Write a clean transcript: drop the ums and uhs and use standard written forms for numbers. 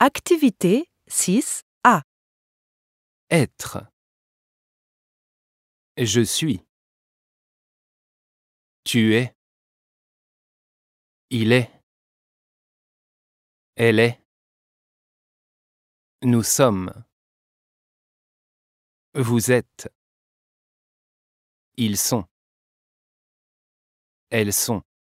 Activité 6A. Être. Je suis. Tu es. Il est. Elle est. Nous sommes. Vous êtes. Ils sont. Elles sont.